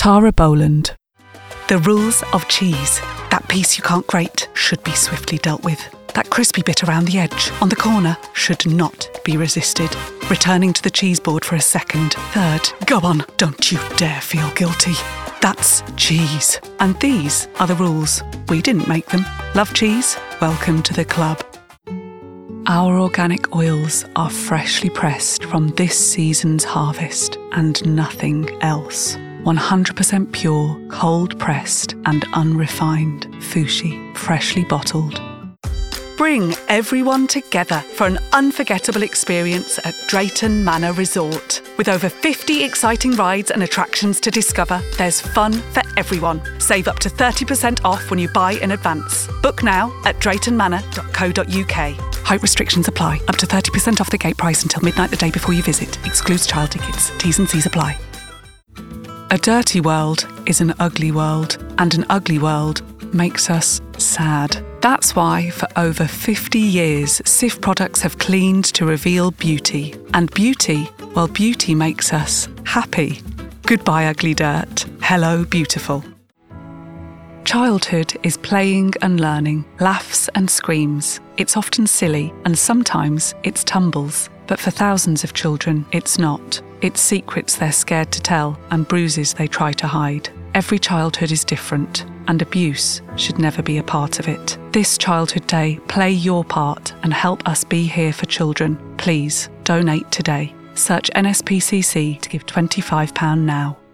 Tara Boland. The rules of cheese. That piece you can't grate should be swiftly dealt with. That crispy bit around the edge, on the corner, should not be resisted. Returning to the cheese board for a second, third. Go on, don't you dare feel guilty. That's cheese. And these are the rules. We didn't make them. Love cheese? Welcome to the club. Our organic oils are freshly pressed from this season's harvest and nothing else. 100% pure, cold pressed and unrefined. Fushi, freshly bottled. Bring everyone together for an unforgettable experience at Drayton Manor Resort. With over 50 exciting rides and attractions to discover, there's fun for everyone. Save up to 30% off when you buy in advance. Book now at draytonmanor.co.uk. Height restrictions apply. Up to 30% off the gate price until midnight the day before you visit. Excludes child tickets. T's and C's apply. A dirty world is an ugly world, and an ugly world makes us sad. That's why for over 50 years, Cif products have cleaned to reveal beauty. And beauty, well, beauty makes us happy. Goodbye, ugly dirt. Hello, beautiful. Childhood is playing and learning, laughs and screams. It's often silly, and sometimes it's tumbles. But for thousands of children, it's not. It's secrets they're scared to tell and bruises they try to hide. Every childhood is different, and abuse should never be a part of it. This Childhood Day, play your part and help us be here for children. Please, donate today. Search NSPCC to give £25 now.